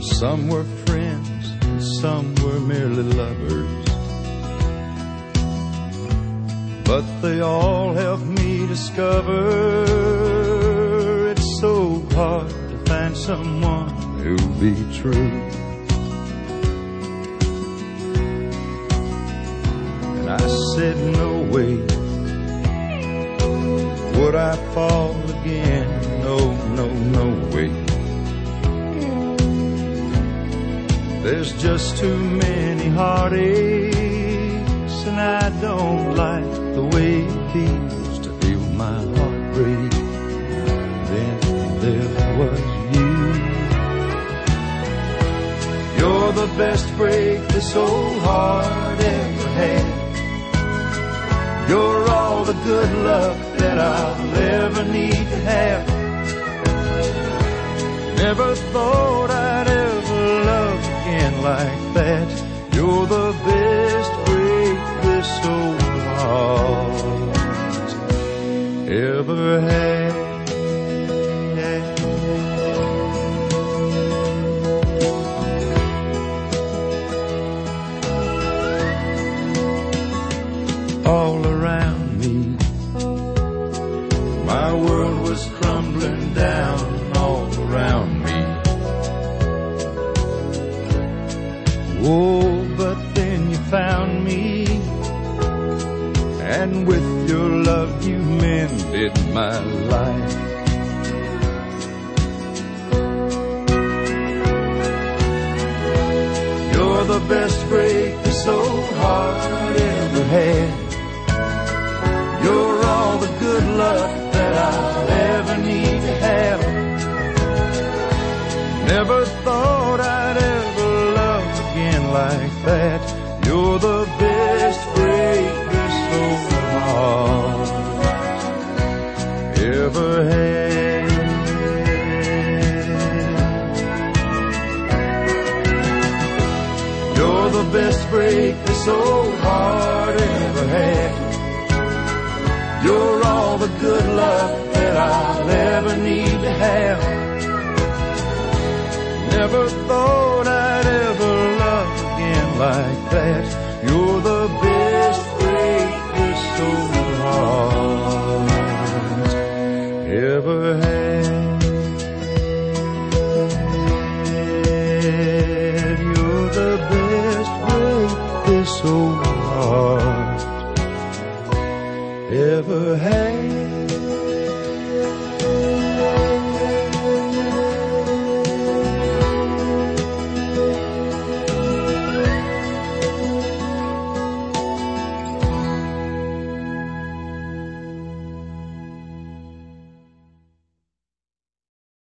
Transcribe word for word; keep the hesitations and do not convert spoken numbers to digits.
Some were friends, and some were merely lovers. But they all helped me discover it's so hard to find someone who'll be true. And I said, no way would I fall again. No, no, no way. There's just too many heartaches, and I don't like the way it feels to feel my heart break. Then there was you. You're the best break this old heart ever had. You're all the good luck that I'll ever need to have. Never thought I'd ever love again like that. You're the best break this old heart ever had. All around me, my world was crumbling down all around me. Oh, but then you found me, and with your love you mended my life. You're the best break this old heart ever had. You're all the good luck that I'll ever need to have. Never thought I'd ever love again like that. You're the best break this old heart ever had. You're the best break this old heart ever had. You're all the good luck that I'll ever need to have. Never thought I'd ever love again like that. You're the best break this old heart ever had. You're the best break this old heart ever had.